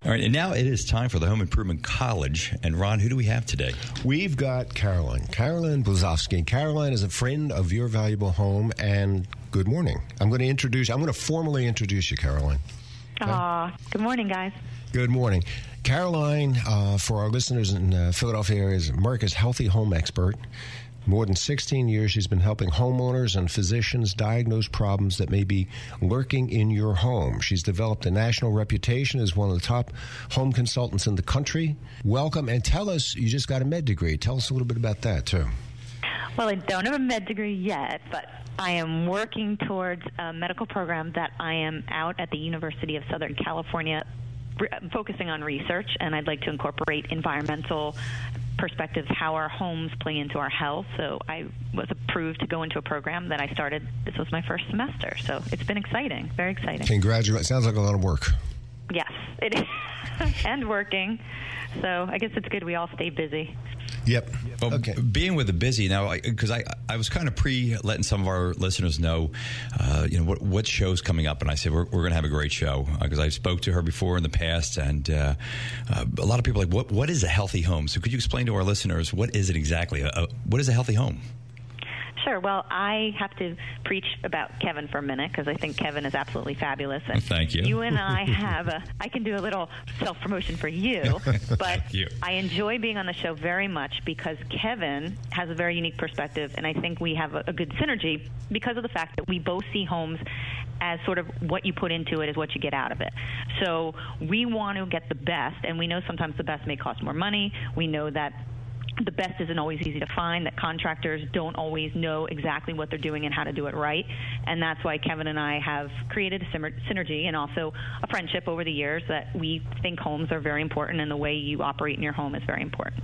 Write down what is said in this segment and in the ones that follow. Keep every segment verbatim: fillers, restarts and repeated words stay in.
All right, and now it is time for the Home Improvement College. And Ron, who do we have today? We've got Caroline, Caroline Blazowski. Caroline is a friend of Your Valuable Home, and good morning. I'm going to introduce, I'm going to formally introduce you, Caroline. Okay? Aw, good morning, guys. Good morning. Caroline, uh, for our listeners in uh, Philadelphia area, is America's healthy home expert. More than sixteen years, she's been helping homeowners and physicians diagnose problems that may be lurking in your home. She's developed a national reputation as one of the top home consultants in the country. Welcome, and tell us, you just got a med degree. Tell us a little bit about that, too. Well, I don't have a med degree yet, but I am working towards a medical program that I am out at the University of Southern California re- focusing on research, and I'd like to incorporate environmental perspectives, how our homes play into our health. So I was approved to go into a program that I started. This was my first semester, so it's been exciting, very exciting. Congratulations. Sounds like a lot of work. Yes, it is, and working. So I guess it's good we all stay busy. Yep. Well, okay. Being with the busy now, because I, I, I was kind of pre-letting some of our listeners know, uh, you know, what, what show's coming up, and I said we're, we're going to have a great show because uh, I spoke to her before in the past, and uh, uh, a lot of people are like, what what is a healthy home? So could you explain to our listeners what is it exactly? A, a, what is a healthy home? Sure. Well, I have to preach about Kevin for a minute because I think Kevin is absolutely fabulous. And Thank you. You and I have a, I can do a little self-promotion for you, but you. I enjoy being on the show very much because Kevin has a very unique perspective, and I think we have a, a good synergy because of the fact that we both see homes as sort of what you put into it is what you get out of it. So we want to get the best, and we know sometimes the best may cost more money. We know that the best isn't always easy to find, that contractors don't always know exactly what they're doing and how to do it right. And that's why Kevin and I have created a synergy and also a friendship over the years that we think homes are very important and the way you operate in your home is very important.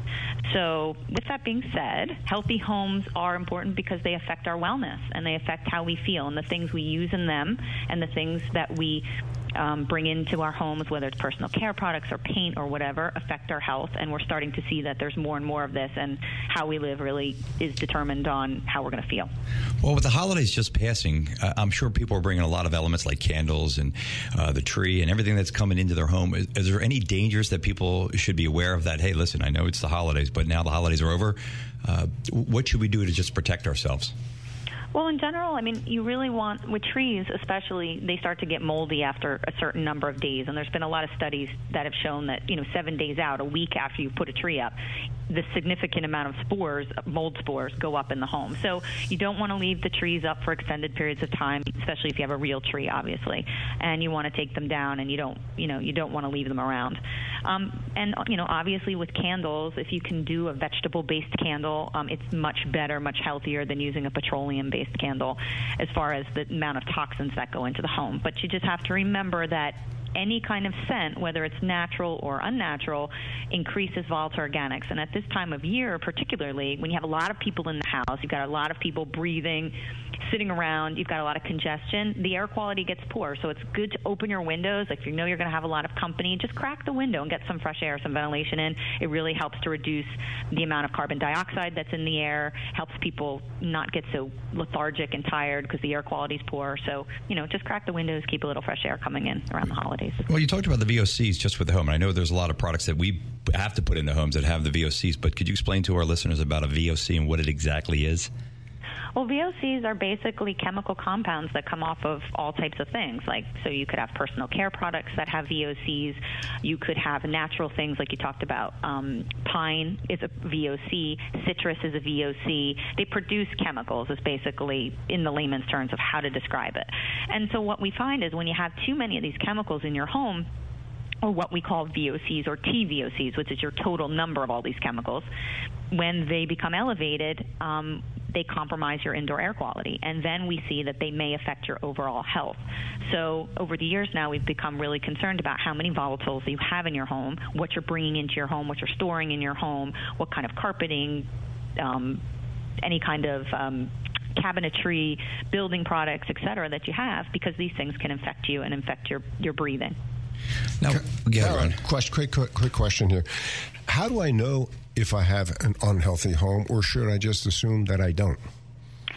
So with that being said, healthy homes are important because they affect our wellness and they affect how we feel and the things we use in them and the things that we Um, bring into our homes, whether it's personal care products or paint or whatever, affect our health. And we're starting to see that there's more and more of this, and how we live really is determined on how we're going to feel. Well, with the holidays just passing, uh, I'm sure people are bringing a lot of elements like candles and uh, the tree and everything that's coming into their home. Is, is there any dangers that people should be aware of that? Hey, listen, I know it's the holidays, but now the holidays are over. Uh, what should we do to just protect ourselves? Well, in general, I mean, you really want, with trees especially, they start to get moldy after a certain number of days. And there's been a lot of studies that have shown that, you know, seven days out, a week after you put a tree up, the significant amount of spores, mold spores, go up in the home. So you don't want to leave the trees up for extended periods of time, especially if you have a real tree, obviously. And you want to take them down, and you don't, you know, you don't want to leave them around. Um, and, you know, obviously with candles, if you can do a vegetable-based candle, um, it's much better, much healthier than using a petroleum-based candle as far as the amount of toxins that go into the home. But you just have to remember that any kind of scent, whether it's natural or unnatural, increases volatile organics. And at this time of year, particularly, when you have a lot of people in the house, you've got a lot of people breathing, sitting around, you've got a lot of congestion, the air quality gets poor. So it's good to open your windows. Like if you know you're going to have a lot of company, just crack the window and get some fresh air, some ventilation in. It really helps to reduce the amount of carbon dioxide that's in the air, helps people not get so lethargic and tired because the air quality is poor. So, you know, just crack the windows, keep a little fresh air coming in around the holidays. Well, you talked about the V O Cs just with the home. And I know there's a lot of products that we have to put into homes that have the V O Cs, but could you explain to our listeners about a V O C and what it exactly is? Well, V O Cs are basically chemical compounds that come off of all types of things. Like, so you could have personal care products that have V O Cs. You could have natural things like you talked about. Um, pine is a V O C. Citrus is a V O C. They produce chemicals is basically, in the layman's terms, of how to describe it. And so what we find is when you have too many of these chemicals in your home, or what we call V O Cs or T V O Cs, which is your total number of all these chemicals, when they become elevated, um, they compromise your indoor air quality. And then we see that they may affect your overall health. So over the years now, we've become really concerned about how many volatiles you have in your home, what you're bringing into your home, what you're storing in your home, what kind of carpeting, um, any kind of um, cabinetry, building products, et cetera, that you have, because these things can infect you and infect your, your breathing. Now, yeah, Ron. Question, quick, quick, quick question here. How do I know if I have an unhealthy home, or should I just assume that I don't?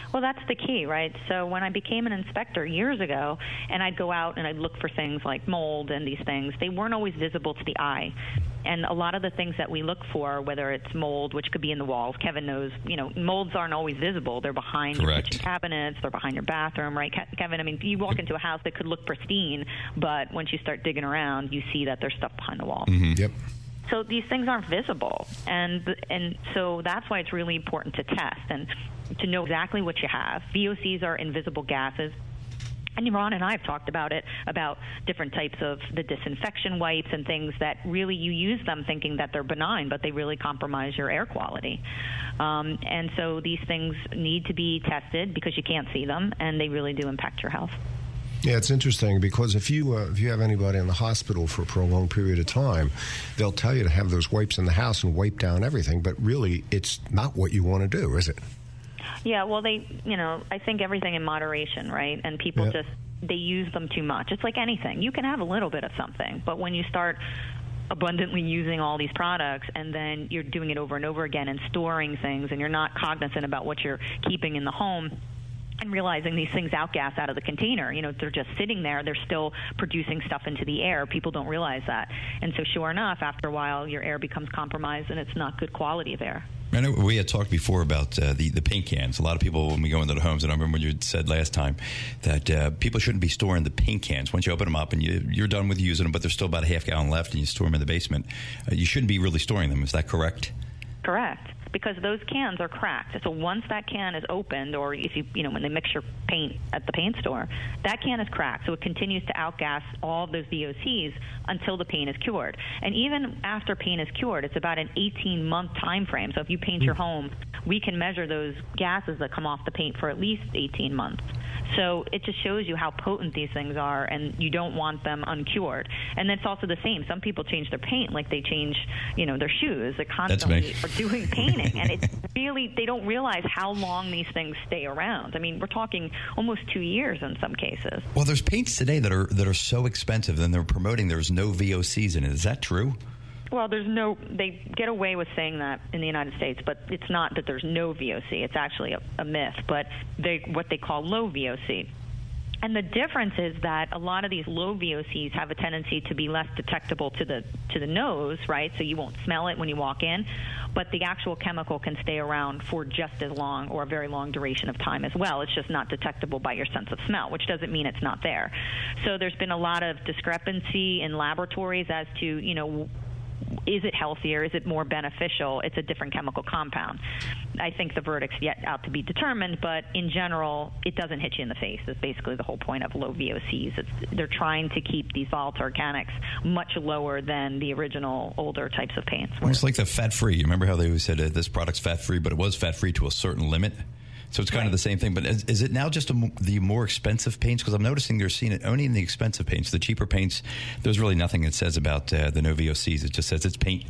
Well, that's the key, right? So when I became an inspector years ago, and I'd go out and I'd look for things like mold and these things, they weren't always visible to the eye. And a lot of the things that we look for, whether it's mold, which could be in the walls, Kevin knows, you know, molds aren't always visible. They're behind Correct. your kitchen cabinets, they're behind your bathroom, right, Ke- Kevin? I mean, you walk into a house that could look pristine, but once you start digging around, you see that there's stuff behind the wall. Mm-hmm. Yep. So these things aren't visible, and and so that's why it's really important to test and to know exactly what you have. V O Cs are invisible gases. And Ron and I have talked about it, about different types of the disinfection wipes and things that really you use them thinking that they're benign, but they really compromise your air quality. Um, and so these things need to be tested because you can't see them, and they really do impact your health. Yeah, it's interesting because if you uh, if you have anybody in the hospital for a prolonged period of time, they'll tell you to have those wipes in the house and wipe down everything, but really it's not what you want to do, is it? Yeah, well, they, you know, I think everything in moderation, right? And people Yep. just, they use them too much. It's like anything. You can have a little bit of something, but when you start abundantly using all these products and then you're doing it over and over again and storing things and you're not cognizant about what you're keeping in the home, and realizing these things outgas out of the container. You know, they're just sitting there. They're still producing stuff into the air. People don't realize that. And so sure enough, after a while, your air becomes compromised and it's not good quality of air. I know we had talked before about uh, the, the paint cans. A lot of people, when we go into the homes, and I remember when you had said last time that uh, people shouldn't be storing the paint cans. Once you open them up and you, you're done with using them, but there's still about a half gallon left and you store them in the basement, uh, you shouldn't be really storing them. Is that correct? Correct. Because those cans are cracked. So once that can is opened, or if you, you know, when they mix your paint at the paint store, that can is cracked. So it continues to outgas all of those V O Cs until the paint is cured. And even after paint is cured, it's about an eighteen-month time frame. So if you paint your home, we can measure those gases that come off the paint for at least eighteen months. So it just shows you how potent these things are, and you don't want them uncured. And it's also the same. Some people change their paint like they change, you know, their shoes. They constantly are doing painting, and it's really, they don't realize how long these things stay around. I mean, we're talking almost two years in some cases. Well, there's paints today that are that are so expensive, and they're promoting there's no V O Cs in it. Is that true? Well, there's no, they get away with saying that in the United States, but it's not that there's no V O C. It's actually a, a myth, but they, what they call low V O C. And the difference is that a lot of these low V O Cs have a tendency to be less detectable to the to the nose, right? So you won't smell it when you walk in, but the actual chemical can stay around for just as long or a very long duration of time as well. It's just not detectable by your sense of smell, which doesn't mean it's not there. So there's been a lot of discrepancy in laboratories as to, you know, is it healthier? Is it more beneficial? It's a different chemical compound. I think the verdict's yet out to be determined, but in general, it doesn't hit you in the face. That's basically the whole point of low V O Cs. It's, they're trying to keep these volatile organics much lower than the original older types of paints. Almost like the fat-free. You remember how they always said uh, this product's fat-free, but it was fat-free to a certain limit? So it's kind right. of the same thing. But is, is it now just a, the more expensive paints? Because I'm noticing they're seeing it only in the expensive paints. The cheaper paints, there's really nothing that says about uh, the no V O Cs. It just says it's paint.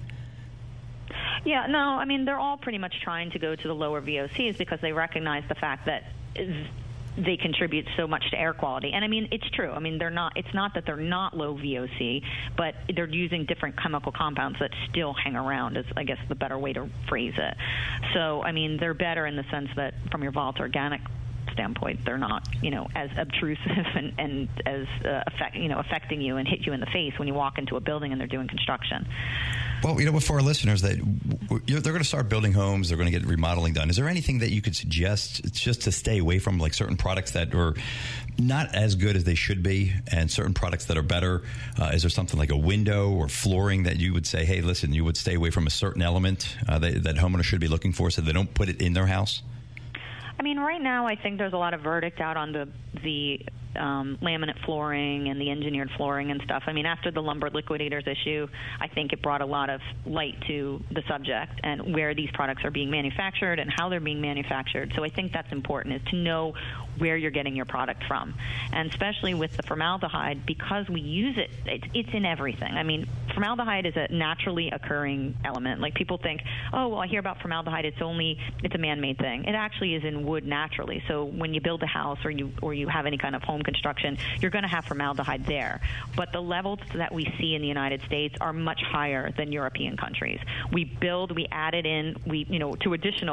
Yeah, no, I mean, they're all pretty much trying to go to the lower V O Cs because they recognize the fact that they contribute so much to air quality. And I mean, it's true. I mean, they're not, it's not that they're not low V O C, but they're using different chemical compounds that still hang around is, I guess, the better way to phrase it. So, I mean, they're better in the sense that from your volatile organic standpoint, they're not, you know, as obtrusive and, and as uh, affect, you know, affecting you and hit you in the face when you walk into a building and they're doing construction. Well, you know, for our listeners, that they're going to start building homes, they're going to get remodeling done. Is there anything that you could suggest just to stay away from, like certain products that are not as good as they should be and certain products that are better? Uh, is there something like a window or flooring that you would say, hey, listen, you would stay away from a certain element uh, that, that homeowners should be looking for so they don't put it in their house? I mean, right now, I think there's a lot of verdict out on the the um, laminate flooring and the engineered flooring and stuff. I mean, after the lumber liquidators issue, I think it brought a lot of light to the subject and where these products are being manufactured and how they're being manufactured. So I think that's important, is to know where you're getting your product from. And especially with the formaldehyde, because we use it, it's, it's in everything. I mean, formaldehyde is a naturally occurring element. Like, people think, oh, well, I hear about formaldehyde, it's only, it's a man-made thing. It actually is in wood naturally. So when you build a house or you or you have any kind of home construction, you're going to have formaldehyde there. But the levels that we see in the United States are much higher than European countries. We build, we add it in, we, you know, to additional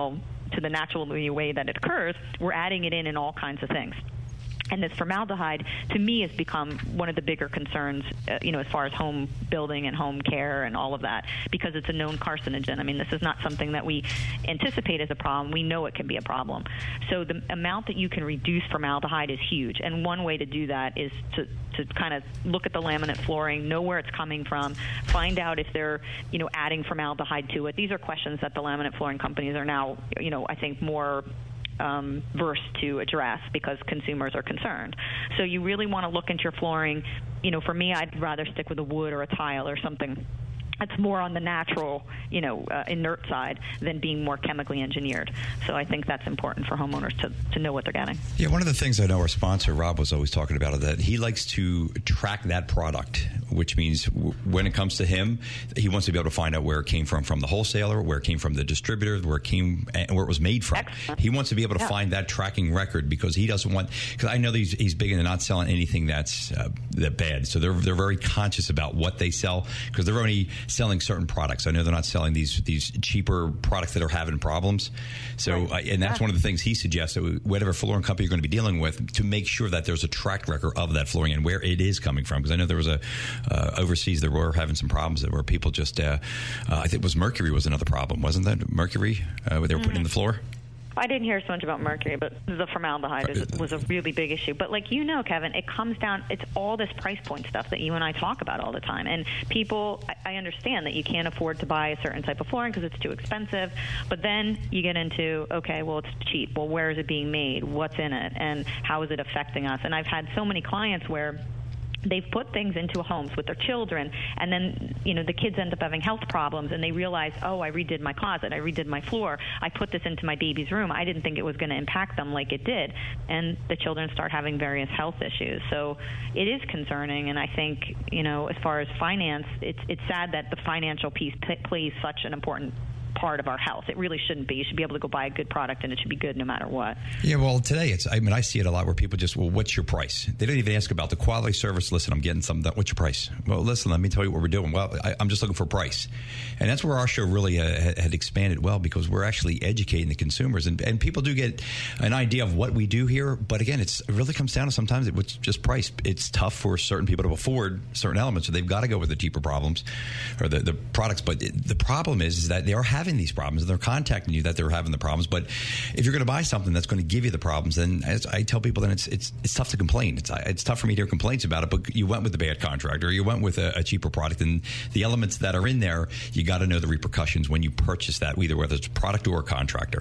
to the natural way that it occurs, we're adding it in in all kinds of things. And this formaldehyde, to me, has become one of the bigger concerns, uh, you know, as far as home building and home care and all of that, because it's a known carcinogen. I mean, this is not something that we anticipate as a problem. We know it can be a problem. So the amount that you can reduce formaldehyde is huge. And one way to do that is to, to kind of look at the laminate flooring, know where it's coming from, find out if they're, you know, adding formaldehyde to it. These are questions that the laminate flooring companies are now, you know, I think more Um, versed to address because consumers are concerned. So you really want to look into your flooring. You know, for me, I'd rather stick with a wood or a tile or something that's more on the natural, you know, uh, inert side than being more chemically engineered. So I think that's important for homeowners to, to know what they're getting. Yeah, one of the things I know our sponsor, Rob, was always talking about is that he likes to track that product, which means w- when it comes to him, he wants to be able to find out where it came from, from the wholesaler, where it came from the distributor, where it came, and where it was made from. Excellent. He wants to be able to yeah. find that tracking record because he doesn't want, because I know that he's, he's big into not selling anything that's uh, that bad. So they're, they're very conscious about what they sell because they're only selling certain products. I know they're not selling these these cheaper products that are having problems. So, right. uh, and that's yeah. one of the things he suggests, that whatever flooring company you're going to be dealing with, to make sure that there's a track record of that flooring and where it is coming from. Because I know there was a, uh, overseas, there were having some problems that where people just, uh, uh, I think it was mercury was another problem, wasn't that? Mercury, uh, where they were mm-hmm. putting in the floor? I didn't hear so much about mercury, but the formaldehyde is, was a really big issue. But like you know, Kevin, it comes down, it's all this price point stuff that you and I talk about all the time. And people, I understand that you can't afford to buy a certain type of flooring because it's too expensive. But then you get into, okay, well, it's cheap. Well, where is it being made? What's in it? And how is it affecting us? And I've had so many clients where they've put things into homes with their children, and then, you know, the kids end up having health problems, and they realize, oh, I redid my closet, I redid my floor, I put this into my baby's room. I didn't think it was going to impact them like it did. And the children start having various health issues. So it is concerning, and I think, you know, as far as finance, it's it's sad that the financial piece p- plays such an important part of our health. It really shouldn't be. You should be able to go buy a good product, and it should be good no matter what. Yeah, well, today, it's, I mean, I see it a lot where people just, well, what's your price? They don't even ask about the quality service. Listen, I'm getting something. What's your price? Well, listen, let me tell you what we're doing. Well, I, I'm just looking for a price. And that's where our show really uh, had expanded well, because we're actually educating the consumers. And, and people do get an idea of what we do here. But again, it's, it really comes down to sometimes it's just price. It's tough for certain people to afford certain elements, so they've got to go with the cheaper problems or the, the products. But it, the problem is, is that they are having these problems, and they're contacting you that they're having the problems. But if you're going to buy something that's going to give you the problems, then as I tell people, then it's it's it's tough to complain. It's it's tough for me to hear complaints about it. But you went with the bad contractor, you went with a, a cheaper product, and the elements that are in there, you got to know the repercussions when you purchase that, either whether it's a product or a contractor.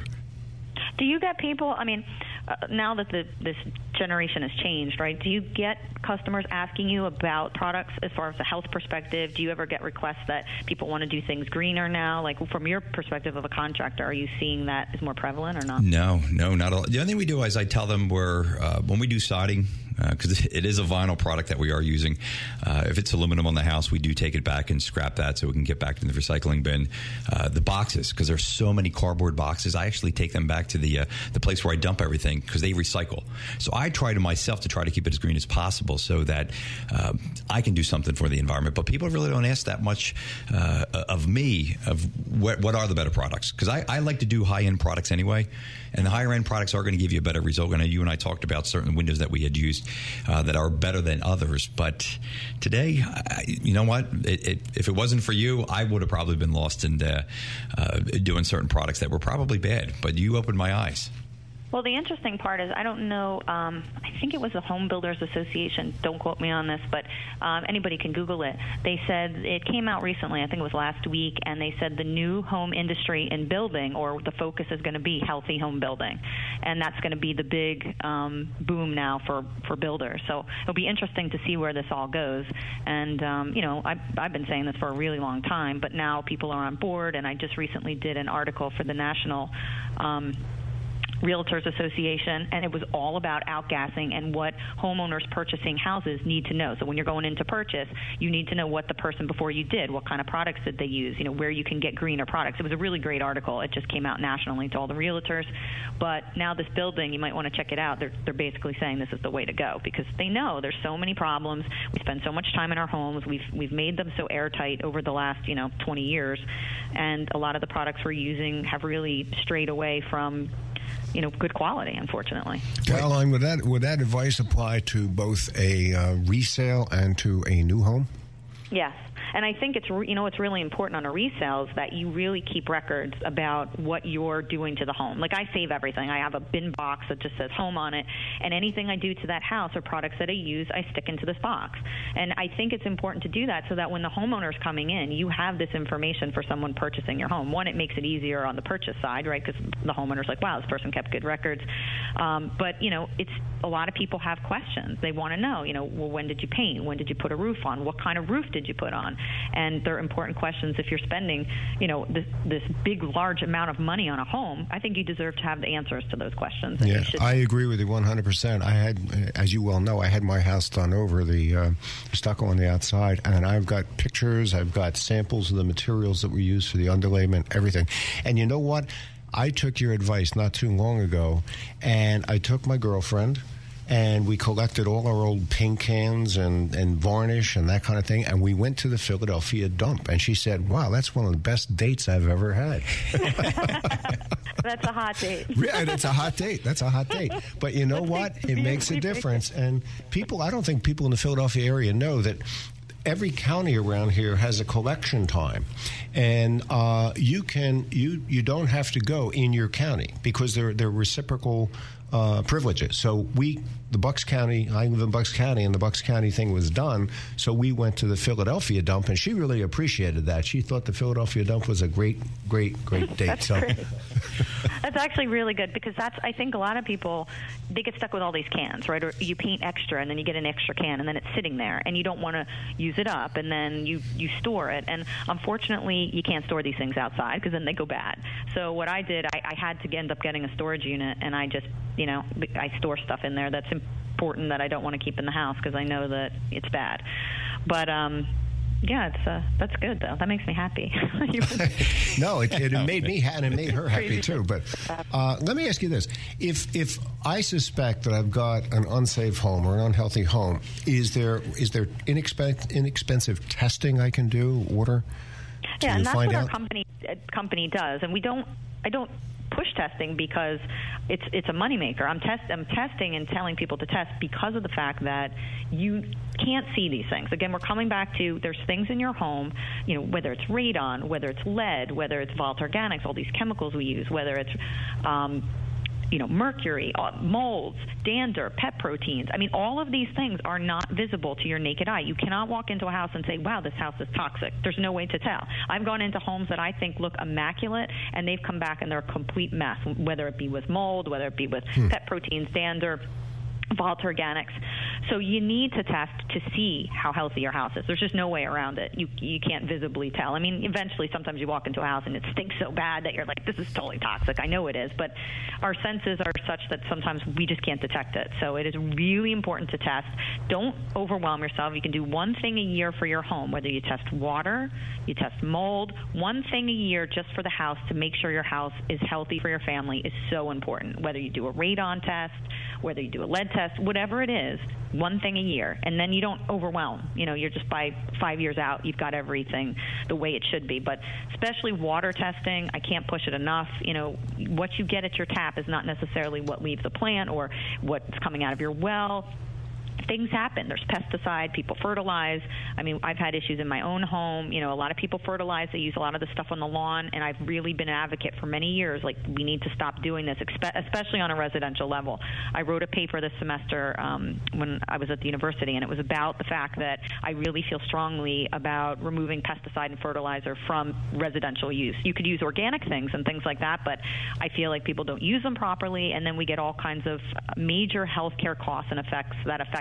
Do you get people, I mean, uh, now that the, this generation has changed, right, do you get customers asking you about products as far as a health perspective? Do you ever get requests that people want to do things greener now? Like, from your perspective of a contractor, are you seeing that is more prevalent or not? No, no, not at all. The only thing we do is I tell them we're, uh, when we do siding, because uh, it is a vinyl product that we are using. Uh, if it's aluminum on the house, we do take it back and scrap that so we can get back in the recycling bin. Uh, the boxes, because there's so many cardboard boxes, I actually take them back to the uh, the place where I dump everything, because they recycle. So I try to myself to try to keep it as green as possible so that uh, I can do something for the environment. But people really don't ask that much uh, of me of what, what are the better products, because I, I like to do high-end products anyway, and the higher-end products are going to give you a better result. And you and I talked about certain windows that we had used Uh, that are better than others. But today, I, you know what? It, it, if it wasn't for you, I would have probably been lost in uh, uh, doing certain products that were probably bad. But you opened my eyes. Well, the interesting part is, I don't know, um, I think it was the Home Builders Association, don't quote me on this, but um, anybody can Google it. They said, it came out recently, I think it was last week, and they said the new home industry in building, or the focus is going to be healthy home building. And that's going to be the big um, boom now for, for builders. So it'll be interesting to see where this all goes. And, um, you know, I've, I've been saying this for a really long time, but now people are on board, and I just recently did an article for the National um Realtors Association, and it was all about outgassing and what homeowners purchasing houses need to know. So when you're going into purchase, you need to know what the person before you did, what kind of products did they use, you know, where you can get greener products. It was a really great article. It just came out nationally to all the realtors. But now this building, you might want to check it out. They're, they're basically saying this is the way to go because they know there's so many problems. We spend so much time in our homes. We've we've made them so airtight over the last, you know, twenty years, and a lot of the products we're using have really strayed away from, you know, good quality, unfortunately. Caroline, would that would that advice apply to both a uh, resale and to a new home? Yes. And I think it's, you know, it's really important on a resale is that you really keep records about what you're doing to the home. Like I save everything. I have a bin box that just says home on it, and anything I do to that house or products that I use, I stick into this box. And I think it's important to do that so that when the homeowner is coming in, you have this information for someone purchasing your home. One, it makes it easier on the purchase side, right, because the homeowner's like, wow, this person kept good records. Um, but, you know, it's a lot of people have questions. They want to know, you know, well, when did you paint? When did you put a roof on? What kind of roof did you put on? And they're important questions. If you're spending, you know, this, this big, large amount of money on a home, I think you deserve to have the answers to those questions. Yeah, I agree with you one hundred percent. I had, as you well know, I had my house done over, the uh, stucco on the outside, and I've got pictures, I've got samples of the materials that were used for the underlayment, everything. And you know what? I took your advice not too long ago, and I took my girlfriend, and we collected all our old paint cans and, and varnish and that kind of thing, and we went to the Philadelphia dump. And she said, wow, that's one of the best dates I've ever had. That's a hot date. Yeah, that's a hot date. That's a hot date. But you know what? It makes a difference. And people, I don't think people in the Philadelphia area know that every county around here has a collection time, and uh, you can you you don't have to go in your county because they're they're reciprocal uh, privileges. So we, the Bucks County, I live in Bucks County, and the Bucks County thing was done. So we went to the Philadelphia dump, and she really appreciated that. She thought the Philadelphia dump was a great, great, great date. That's so. great. That's actually really good because that's, I think a lot of people, they get stuck with all these cans, right? Or you paint extra and then you get an extra can and then it's sitting there and you don't want to use it up and then you, you store it. And unfortunately, you can't store these things outside because then they go bad. So what I did, I, I had to end up getting a storage unit, and I just, you know, I store stuff in there that's important that I don't want to keep in the house because I know that it's bad. But, um, yeah, it's uh, that's good though. That makes me happy. No, it, it made me and it made her happy too. But uh, let me ask you this: if if I suspect that I've got an unsafe home or an unhealthy home, is there is there inexpensive inexpensive testing I can do? Order? Yeah, and that's find what out? our company uh, company does, and we don't. I don't push testing because it's it's a moneymaker. I'm test I'm testing and telling people to test because of the fact that you can't see these things. Again, we're coming back to there's things in your home, you know, whether it's radon, whether it's lead, whether it's Vault Organics, all these chemicals we use, whether it's um, you know, mercury, molds, dander, pet proteins. I mean, all of these things are not visible to your naked eye. You cannot walk into a house and say, wow, this house is toxic. There's no way to tell. I've gone into homes that I think look immaculate, and they've come back and they're a complete mess, whether it be with mold, whether it be with hmm. pet proteins, dander, Vault Organics. So you need to test to see how healthy your house is. There's just no way around it. You you can't visibly tell. I mean, eventually sometimes you walk into a house and it stinks so bad that you're like, this is totally toxic. I know it is, but our senses are such that sometimes we just can't detect it. So it is really important to test. Don't overwhelm yourself. You can do one thing a year for your home, whether you test water, you test mold. One thing a year just for the house to make sure your house is healthy for your family is so important. Whether you do a radon test, whether you do a lead test, whatever it is, one thing a year, and then you don't overwhelm. You know, you're just by five years out, you've got everything the way it should be. But especially water testing, I can't push it enough. You know, what you get at your tap is not necessarily what leaves the plant or what's coming out of your well. Things happen. There's pesticide. People fertilize. I mean, I've had issues in my own home. You know, a lot of people fertilize. They use a lot of the stuff on the lawn, and I've really been an advocate for many years. Like, we need to stop doing this, especially on a residential level. I wrote a paper this semester um, when I was at the university, and it was about the fact that I really feel strongly about removing pesticide and fertilizer from residential use. You could use organic things and things like that, but I feel like people don't use them properly, and then we get all kinds of major health care costs and effects that affect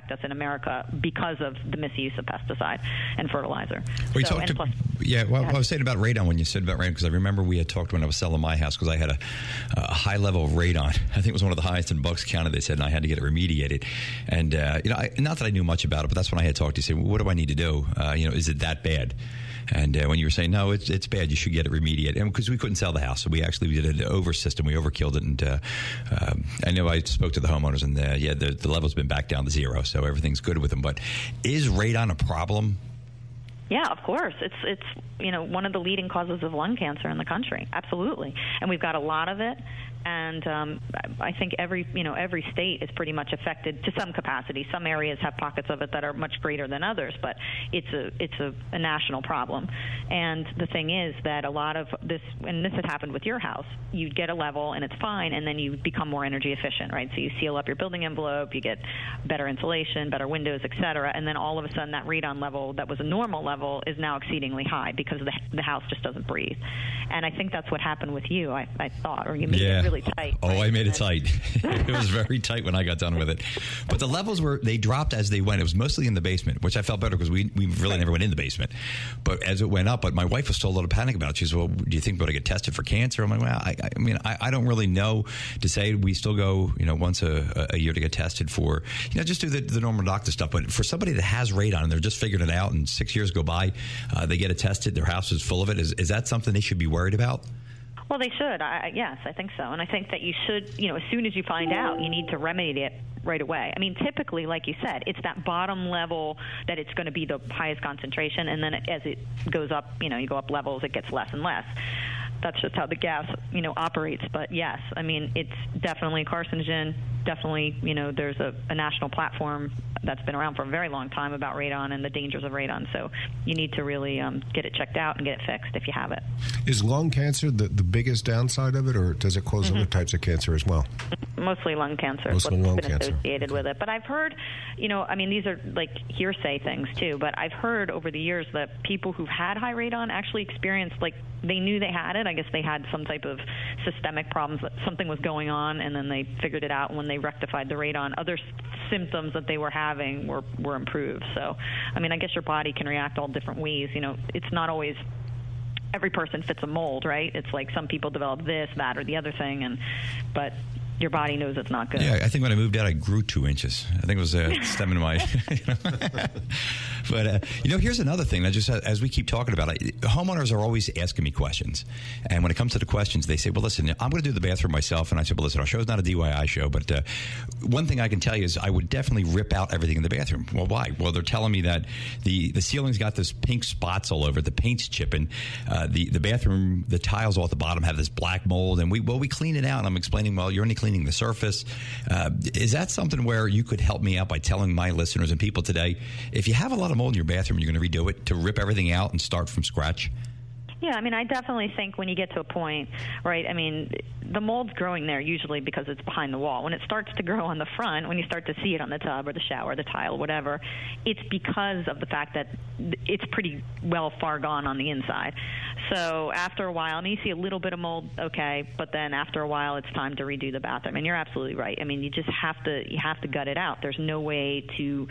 affect us in America because of the misuse of pesticide and fertilizer. Well, so, you talked plus, to, yeah, well, I was saying about radon when you said about radon, because I remember we had talked when I was selling my house, because I had a, a high level of radon. I think it was one of the highest in Bucks County, they said, and I had to get it remediated. And, uh, you know, I, not that I knew much about it, but that's when I had talked to you, say, well, what do I need to do? Uh, you know, is it that bad? And uh, when you were saying, no, it's it's bad, you should get it remediated. And because we couldn't sell the house, so we actually we did an over system. We overkilled it. And uh, um, I know I spoke to the homeowners, and uh, yeah, the, the level's been back down to zero, so everything's good with them. But is radon a problem? Yeah, of course. It's it's you know one of the leading causes of lung cancer in the country. Absolutely, and we've got a lot of it. And um, I think every you know every state is pretty much affected to some capacity. Some areas have pockets of it that are much greater than others, but it's a it's a, a national problem. And the thing is that a lot of this, and this had happened with your house, you'd get a level and it's fine, and then you become more energy efficient, right? So you seal up your building envelope, you get better insulation, better windows, et cetera, and then all of a sudden that radon level that was a normal level is now exceedingly high because the the house just doesn't breathe. And I think that's what happened with you. I, I thought, or you made yeah. it really tight. Oh, right? I made it tight. It was very tight when I got done with it. But the levels were, they dropped as they went. It was mostly in the basement, which I felt better because we, we really right. never went in the basement. But as it went up, but my wife was still a little panic about it. She said, well, do you think we're going to get tested for cancer? I'm like, well, I, I mean, I, I don't really know to say. We still go, you know, once a, a year to get tested for, you know, just do the, the normal doctor stuff. But for somebody that has radon and they're just figuring it out and six years go by, uh, they get it tested, their house is full of it. Is, is that something they should be worried about? Well, they should. I, yes, I think so. And I think that you should, you know, as soon as you find out, you need to remedy it right away. I mean, typically, like you said, it's that bottom level that it's going to be the highest concentration. And then as it goes up, you know, you go up levels, it gets less and less. That's just how the gas, you know, operates. But yes, I mean, it's definitely carcinogen. Definitely, you know, there's a, a national platform that's been around for a very long time about radon and the dangers of radon. So you need to really um, get it checked out and get it fixed if you have it. Is lung cancer the, the biggest downside of it, or does it cause mm-hmm. other types of cancer as well? Mostly lung cancer is Mostly what's lung been cancer. associated with it. But I've heard, you know, I mean, these are like hearsay things too, but I've heard over the years that people who've had high radon actually experienced, like, they knew they had it. I guess they had some type of systemic problems, that something was going on, and then they figured it out when they rectified the radon. Other s- symptoms that they were having were, were improved. So, I mean, I guess your body can react all different ways. You know, it's not always every person fits a mold, right? It's like some people develop this, that, or the other thing, and but your body knows it's not good. Yeah, I think when I moved out, I grew two inches. I think it was uh, stemming my... You know. But, uh, you know, here's another thing. I just, as we keep talking about it, homeowners are always asking me questions. And when it comes to the questions, they say, well, listen, I'm going to do the bathroom myself. And I said, well, listen, our show's not a D I Y show, but uh, one thing I can tell you is I would definitely rip out everything in the bathroom. Well, why? Well, they're telling me that the, the ceiling's got this pink spots all over it. The paint's chipping. Uh, the, the bathroom, the tiles all at the bottom have this black mold. And we, well, we clean it out. And I'm explaining, well, you're only cleaning the surface. Uh, is that something where you could help me out by telling my listeners and people today, if you have a lot of mold in your bathroom, you're going to redo it, to rip everything out and start from scratch? Yeah, I mean, I definitely think when you get to a point, right, I mean, the mold's growing there usually because it's behind the wall. When it starts to grow on the front, when you start to see it on the tub or the shower, the tile, whatever, it's because of the fact that it's pretty well far gone on the inside. So after a while, I mean, you see a little bit of mold, okay, but then after a while, it's time to redo the bathroom. And you're absolutely right. I mean, you just have to you have to gut it out. There's no way to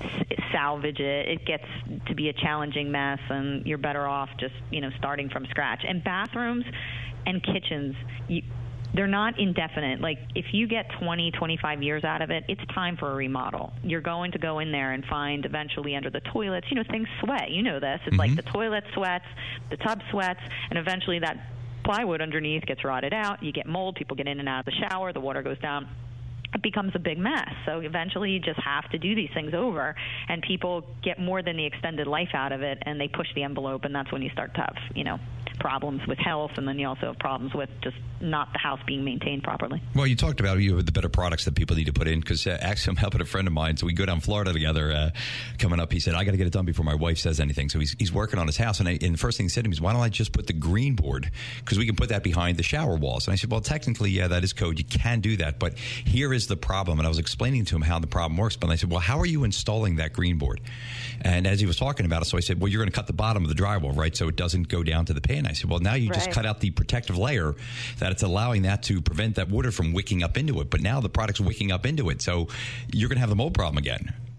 salvage it. It gets to be a challenging mess, and you're better off just, you know, starting from scratch. And bathrooms and kitchens, you, they're not indefinite. Like, if you get twenty, twenty-five years out of it, it's time for a remodel. You're going to go in there and find eventually under the toilets, you know, things sweat. You know this. It's mm-hmm. like the toilet sweats, the tub sweats, and eventually that plywood underneath gets rotted out. You get mold. People get in and out of the shower. The water goes down. It becomes a big mess. So eventually you just have to do these things over, and people get more than the extended life out of it, and they push the envelope, and that's when you start to have, you know, problems with health, and then you also have problems with just not the house being maintained properly. Well, you talked about you have the better products that people need to put in, because uh, actually I'm helping a friend of mine, so we go down Florida together uh, coming up. He said, I got to get it done before my wife says anything. So he's, he's working on his house, and, I, and the first thing he said to me is, why don't I just put the green board, because we can put that behind the shower walls. And I said, well, technically, yeah, that is code. You can do that, but here is the problem. And I was explaining to him how the problem works, but I said, well, how are you installing that green board? And as he was talking about it, so I said, well, you're going to cut the bottom of the drywall, right, so it doesn't go down to the pan. I said, well, now you right. just cut out the protective layer that it's allowing that to prevent that water from wicking up into it. But now the product's wicking up into it, so you're going to have the mold problem again.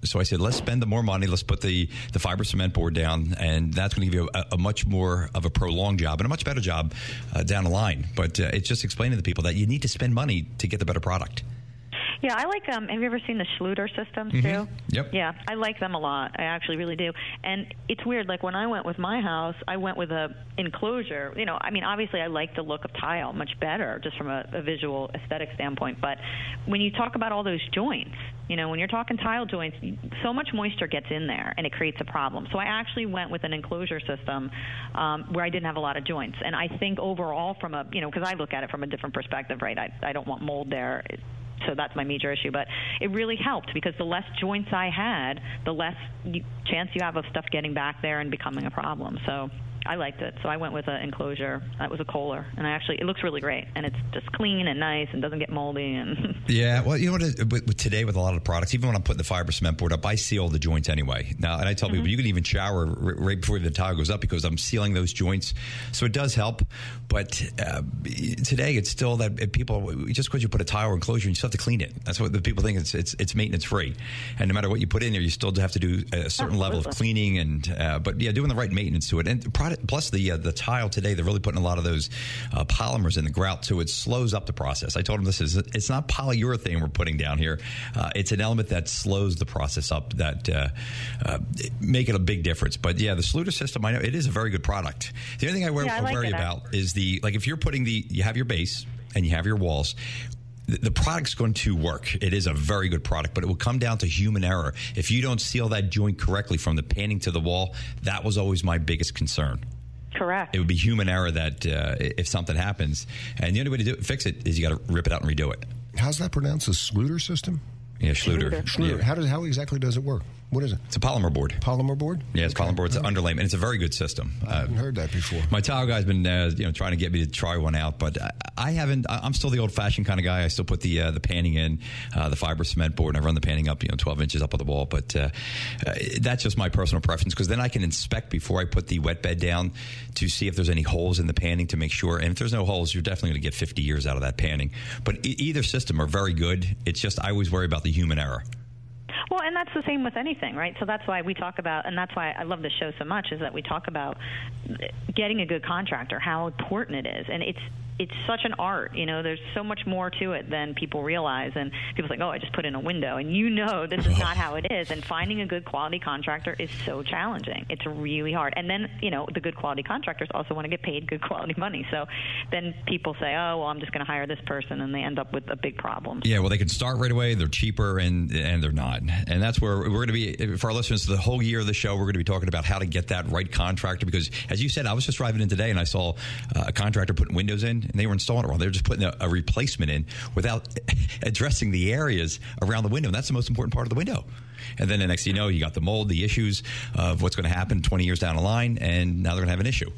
So I said, let's spend the more money. Let's put the, the fiber cement board down, and that's going to give you a, a much more of a prolonged job and a much better job uh, down the line. But uh, it's just explaining to the people that you need to spend money to get the better product. Yeah, I like, um, have you ever seen the Schluter systems, too? Mm-hmm. Yep. Yeah, I like them a lot. I actually really do. And it's weird, like when I went with my house, I went with a enclosure. You know, I mean, obviously I like the look of tile much better, just from a, a visual aesthetic standpoint. But when you talk about all those joints, you know, when you're talking tile joints, so much moisture gets in there, and it creates a problem. So I actually went with an enclosure system um, where I didn't have a lot of joints. And I think overall from a, you know, because I look at it from a different perspective, right? I, I don't want mold there. It, So that's my major issue. But it really helped because the less joints I had, the less you, chance you have of stuff getting back there and becoming a problem. So I liked it. So I went with an enclosure. That was a Kohler. And I actually, it looks really great. And it's just clean and nice and doesn't get moldy. And yeah, well, you know what, with, with today with a lot of products, even when I'm putting the fiber cement board up, I seal the joints anyway. Now, and I tell mm-hmm. people, you can even shower r- right before the tile goes up because I'm sealing those joints. So it does help. But uh, today it's still that people, just because you put a tile or enclosure, you still have to clean it. That's what the people think. It's it's, it's maintenance free. And no matter what you put in there, you still have to do a certain Absolutely. level of cleaning. And uh, But yeah, doing the right maintenance to it. And product, plus the uh, the tile today, they're really putting a lot of those uh, polymers in the grout, so it slows up the process. I told them this is it's not polyurethane we're putting down here. Uh, it's an element that slows the process up, that uh, uh, make it a big difference. But yeah, the Schluter system, I know it is a very good product. The only thing I, worry, yeah, I like worry it, about is the like if you're putting the you have your base and you have your walls. The product's going to work. It is a very good product, but it will come down to human error. If you don't seal that joint correctly from the painting to the wall, that was always my biggest concern. Correct. It would be human error that uh, if something happens, and the only way to do it, fix it is you got to rip it out and redo it. How's that pronounced? The Schluter system? Yeah, Schluter. Schluter. Schluter. Yeah. How does how exactly does it work? What is it? It's a polymer board. Polymer board? Yeah, it's okay. polymer board. It's an underlayment, and it's a very good system. I haven't uh, heard that before. My tile guy's been uh, you know trying to get me to try one out, but I, I haven't. I'm still the old-fashioned kind of guy. I still put the uh, the panning in, uh, the fiber cement board, and I run the panning up, you know, twelve inches up on the wall. But uh, uh, that's just my personal preference because then I can inspect before I put the wet bed down to see if there's any holes in the panning to make sure. And if there's no holes, you're definitely going to get fifty years out of that panning. But e- either system are very good. It's just I always worry about the human error. Well, and that's the same with anything, right? So that's why we talk about, and that's why I love this show so much, is that we talk about getting a good contractor, how important it is. And it's it's such an art, you know, there's so much more to it than people realize. And people think, oh, I just put in a window. And you know this is not how it is. And finding a good quality contractor is so challenging. It's really hard. And then, you know, the good quality contractors also want to get paid good quality money. So then people say, oh, well, I'm just going to hire this person, and they end up with a big problem. Yeah, well, they can start right away. They're cheaper, and and they're not. And that's where we're going to be, for our listeners, the whole year of the show, we're going to be talking about how to get that right contractor. Because, as you said, I was just driving in today, and I saw uh, a contractor putting windows in, and they were installing it wrong. They were just putting a, a replacement in without addressing the areas around the window. And that's the most important part of the window. And then the next thing you know, you got the mold, the issues of what's going to happen twenty years down the line, and now they're going to have an issue.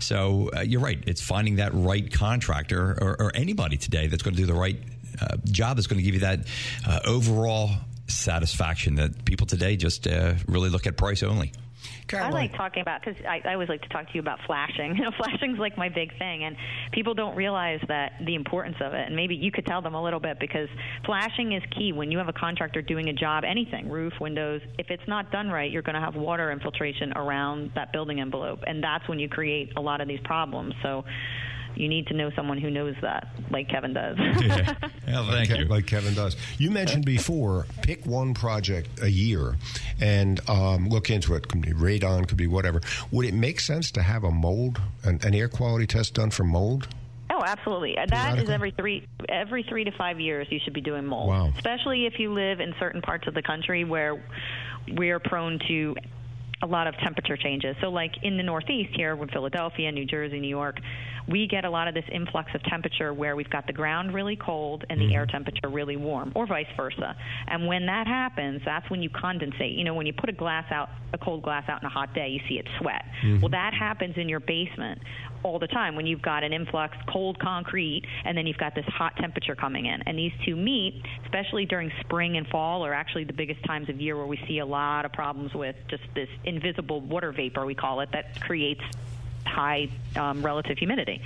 So uh, you're right. It's finding that right contractor or, or anybody today that's going to do the right uh, job that's going to give you that uh, overall satisfaction that people today just uh, really look at price only. Caroline. I like talking about, because I, I always like to talk to you about flashing. You know, flashing's like my big thing, and people don't realize that the importance of it. And maybe you could tell them a little bit, because flashing is key when you have a contractor doing a job, anything, roof, windows. If it's not done right, you're going to have water infiltration around that building envelope, and that's when you create a lot of these problems. So you need to know someone who knows that, like Kevin does. Yeah. Well, thank like, you. Like Kevin does. You mentioned before, pick one project a year and um, look into it. Could be radon, could be whatever. Would it make sense to have a mold, an, an air quality test done for mold? Oh, absolutely. That is every three every three to five years you should be doing mold. Wow. Especially if you live in certain parts of the country where we're prone to a lot of temperature changes. So like in the Northeast here with Philadelphia, New Jersey, New York, we get a lot of this influx of temperature where we've got the ground really cold and the mm-hmm. air temperature really warm, or vice versa. And when that happens, that's when you condensate. You know, when you put a glass out, a cold glass out in a hot day, you see it sweat. Mm-hmm. Well, that happens in your basement all the time when you've got an influx, cold concrete, and then you've got this hot temperature coming in. And these two meet, especially during spring and fall, are actually the biggest times of year where we see a lot of problems with just this invisible water vapor, we call it, that creates high um, relative humidity.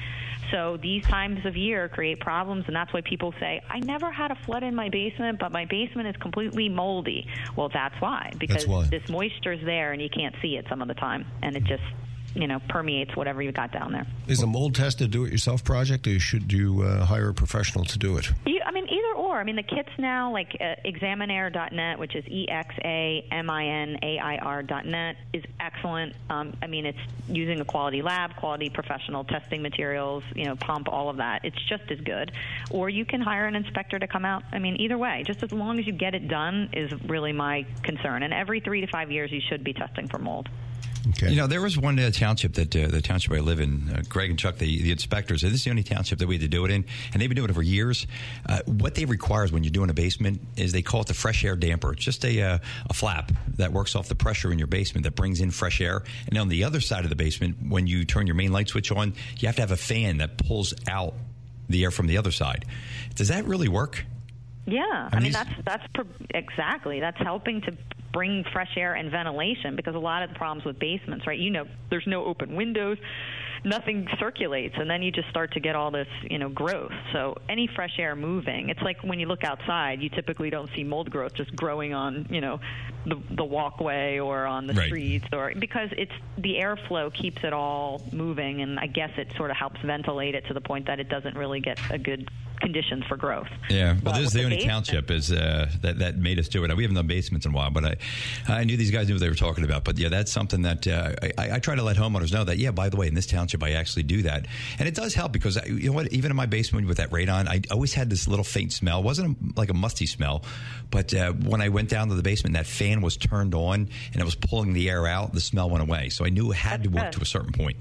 So these times of year create problems, and that's why people say, I never had a flood in my basement, but my basement is completely moldy. Well, that's why, because that's why. this moisture is there, and you can't see it some of the time, and it just, you know, permeates whatever you got down there. Is a mold test a do-it-yourself project, or should you uh, hire a professional to do it? You, I mean, either or. I mean, the kits now, like uh, examinair dot net, which is E X A M I N A I R dot net, is excellent. Um, I mean, it's using a quality lab, quality professional testing materials, you know, pump, all of that. It's just as good. Or you can hire an inspector to come out. I mean, either way, just as long as you get it done is really my concern. And every three to five years, you should be testing for mold. Okay. You know, there was one uh, township that uh, the township I live in, uh, Greg and Chuck, the, the inspectors, this is the only township that we had to do it in, and they've been doing it for years. Uh, what they require when you're doing a basement is they call it the fresh air damper. It's just a, uh, a flap that works off the pressure in your basement that brings in fresh air. And on the other side of the basement, when you turn your main light switch on, you have to have a fan that pulls out the air from the other side. Does that really work? Yeah, I I mean, mean that's that's per- exactly that's helping to bring fresh air and ventilation, because a lot of the problems with basements, right? You know, there's no open windows, nothing circulates, and then you just start to get all this, you know, growth. So any fresh air moving, it's like when you look outside, you typically don't see mold growth just growing on, you know, the the walkway or on the right. streets, or because it's the airflow keeps it all moving, and I guess it sort of helps ventilate it to the point that it doesn't really get a good conditions for growth. Yeah, well, but this is the, the only basement, township is uh, that that made us do it. We haven't done basements in a while, but I I knew these guys knew what they were talking about. But yeah, that's something that uh, I, I try to let homeowners know that. Yeah, by the way, in this township, I actually do that, and it does help because you know what? Even in my basement with that radon, I always had this little faint smell. It wasn't a, like a musty smell, but uh, when I went down to the basement, that fan was turned on and it was pulling the air out. The smell went away, so I knew it had That's to work good. to a certain point.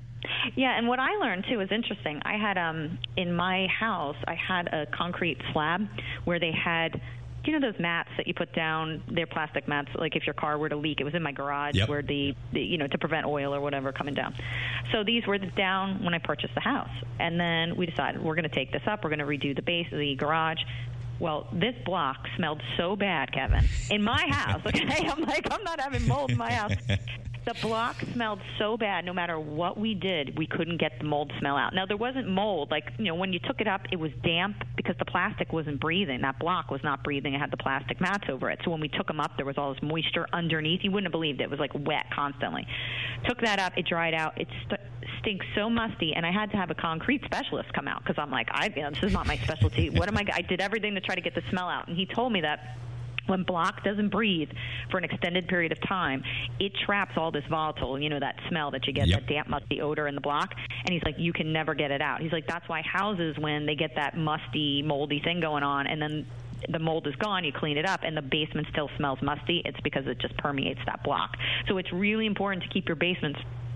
Yeah, and what I learned too is interesting. I had um in my house, I had a concrete slab where they had, you know, those mats that you put down. They're plastic mats. Like if your car were to leak, it was in my garage yep. where the, the you know to prevent oil or whatever coming down. So these were down when I purchased the house, and then we decided we're going to take this up. We're going to redo the base of the garage. Well, this block smelled so bad, Kevin, in my house. Okay, I'm like, I'm not having mold in my house. The block smelled so bad. No matter what we did, we couldn't get the mold smell out. Now, there wasn't mold. Like, you know, when you took it up, it was damp because the plastic wasn't breathing. That block was not breathing. It had the plastic mats over it. So when we took them up, there was all this moisture underneath. You wouldn't have believed it. It was like wet constantly. Took that up. It dried out. It st- stinks so musty, and I had to have a concrete specialist come out because I'm like, I, you know, this is not my specialty. What am I? I did everything to try to get the smell out, and he told me that when block doesn't breathe for an extended period of time, it traps all this volatile, you know, that smell that you get, yep. that damp, musty odor in the block. And he's like, you can never get it out. He's like, that's why houses, when they get that musty, moldy thing going on, and then the mold is gone, you clean it up, and the basement still smells musty, it's because it just permeates that block. So it's really important to keep your basements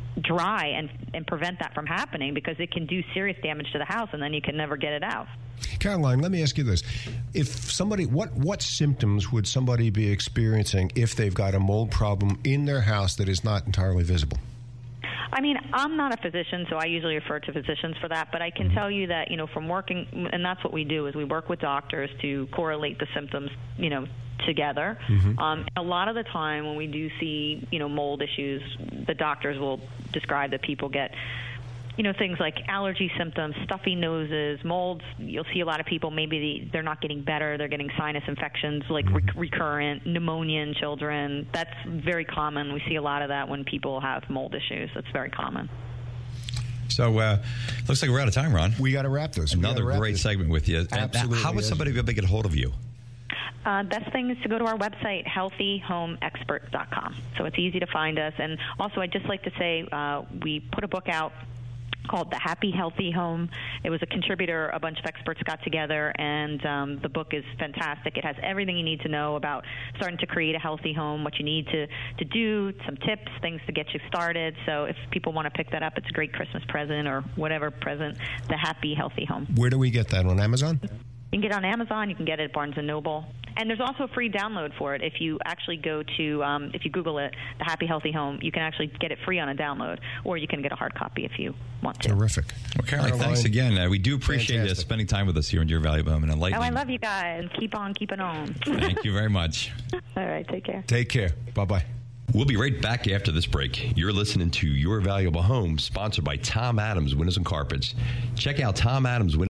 dry and and prevent that from happening, because it can do serious damage to the house, and then you can never get it out. Caroline, let me ask you this. If somebody, what, what symptoms would somebody be experiencing if they've got a mold problem in their house that is not entirely visible? I mean, I'm not a physician, so I usually refer to physicians for that, but I can tell you that, you know, from working, and that's what we do, is we work with doctors to correlate the symptoms, you know, together. Mm-hmm. Um, a lot of the time when we do see, you know, mold issues, the doctors will describe that people get, you know, things like allergy symptoms, stuffy noses, molds. You'll see a lot of people, maybe they're not getting better. They're getting sinus infections, like re- recurrent pneumonia in children. That's very common. We see a lot of that when people have mold issues. That's very common. So, uh, looks like we're out of time, Ron. We got to wrap this. Another wrap great this. segment with you. Absolutely. How would somebody be able to get a hold of you? Uh, best thing is to go to our website, healthy home expert dot com. So it's easy to find us. And also, I'd just like to say uh, we put a book out called The Happy Healthy Home. It was a contributor, a bunch of experts got together, and um, the book is fantastic. It has everything you need to know about starting to create a healthy home, what you need to, to do, some tips, things to get you started. So if people want to pick that up, it's a great Christmas present or whatever present, The Happy Healthy Home. Where do we get that, on Amazon? You can get it on Amazon. You can get it at Barnes and Noble. And there's also a free download for it. If you actually go to, um, if you Google it, The Happy Healthy Home, you can actually get it free on a download, or you can get a hard copy if you want to. Terrific. Well, Caroline, Caroline, thanks again. Uh, we do appreciate you spending time with us here in Deer Valley Home and Enlightening. Oh, I love you guys. Keep on keeping on. Thank you very much. All right. Take care. Take care. Bye-bye. We'll be right back after this break. You're listening to Your Valuable Home, sponsored by Tom Adams Windows and Carpets. Check out Tom Adams Windows